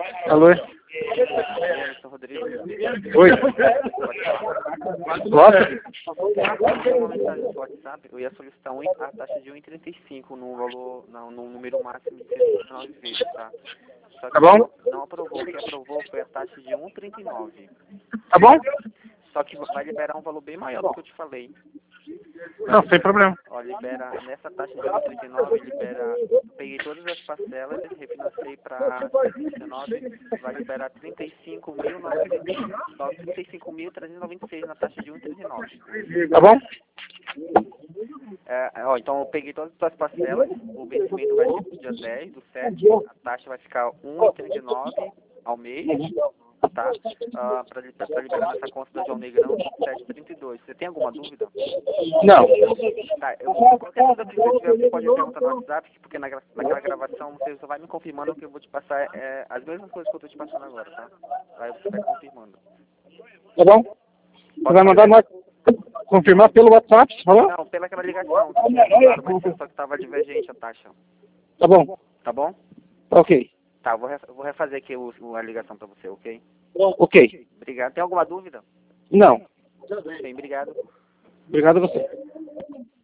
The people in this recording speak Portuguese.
Alô? Sou Rodrigo. Oi? Posso? Uma mensagem no WhatsApp, eu ia solicitar a taxa de 1,35 no valor, não, no número máximo de 119 vezes, tá? Só que Tá bom? não aprovou. O que aprovou foi a taxa de 1,39. Tá bom? Só que vai liberar um valor bem maior do que eu te falei. Não, sem problema. Ó, libera, nessa taxa de 1,39, libera, peguei todas as parcelas, refinancei para 119, vai liberar 35.396 na taxa de 1,39. Tá bom? Então eu peguei todas as parcelas, o vencimento vai ser dia 10 do 7, a taxa vai ficar 1,39 ao mês, tá? Para liberar nessa conta da João Negrão, 7,32. Você tem alguma dúvida? Não. Tá, qualquer dúvida que você tiver, você pode perguntar no WhatsApp, porque naquela gravação você só vai me confirmando que eu vou te passar as mesmas coisas que eu estou te passando agora, tá? Aí você vai confirmando. Tá bom? Você vai mandar nós confirmar pelo WhatsApp, você falou? Não, pela aquela ligação, que tinha mandado, mas só que estava divergente a taxa. Tá bom. Tá bom? Ok. Tá, eu vou refazer aqui a ligação para você, ok? Ok. Obrigado. Tem alguma dúvida? Não. Bem, obrigado. Obrigado a você.